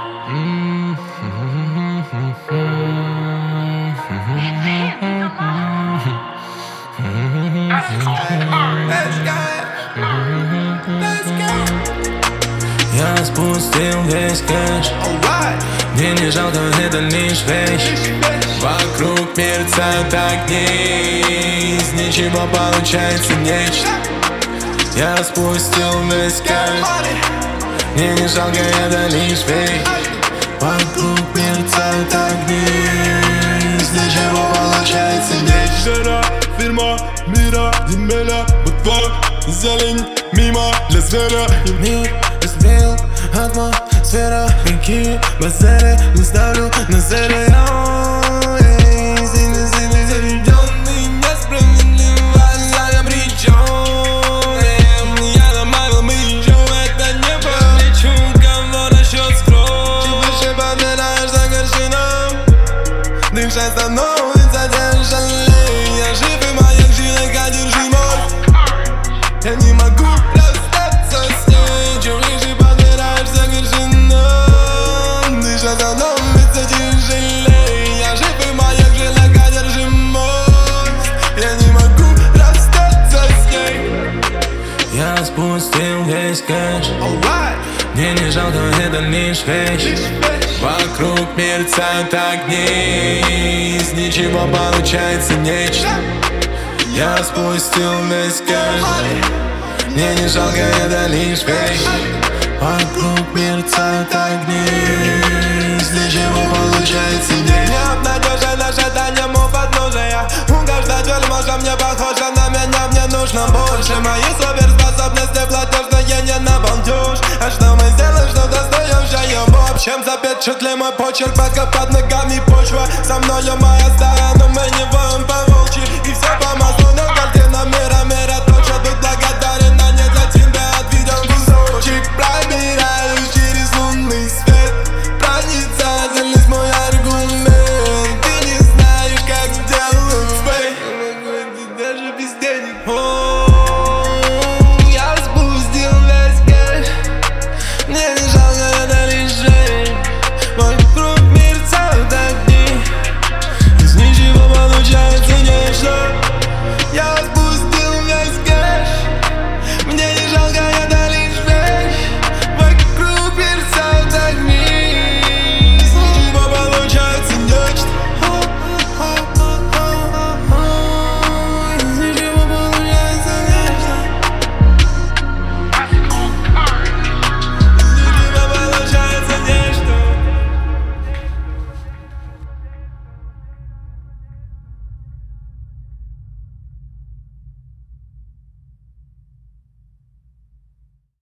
Я спустил весь кэш. Мне не жалко, это лишь вещь. Вокруг мерцают огни, из ничего получается нечто. Я спустил весь кэш. Мне не жалко, это лишь вещь. Вокруг мерцают огни, из ничего получается нечто. Жара, фирма, мира, земля, бутвак, зелень, мимо для зверя. Мир разбил, атмосфера, какие базары не ставлю на зеро. Сильно заведенный, несправедливо, я причем. Я добавил еще это небо. Лечу, кого насчет скроп. Чем выше подбираешь за горшином, дышать становится тяжелее. Я жив и моя жилка одержимость. Я не могу расстаться с ней. Чем выше подбираешь за горшином, дышать становится тяжелее. Я жив и моя жилка одержимость. Я не могу расстаться с ней. Я спустил весь кэш. Мне не жалко, это лишь вещь. Вокруг мерцают огни, из ничего получается нечто. Я спустил весь кэш. Мне не жалко, это лишь вещь. Вокруг мерцают огни, из ничего получается нечто. Необнадежен ожиданием у подножия. У каждой тюрьма мне похожа на меня. Мне нужно больше. Мои суперспособности платежные не на балдеж. А что мы сделаем, что достающее? В общем, запечатли мой почерк, пока под ногами почва. Со мною моя стара, но мы не воем по волчьи. И все по маслу.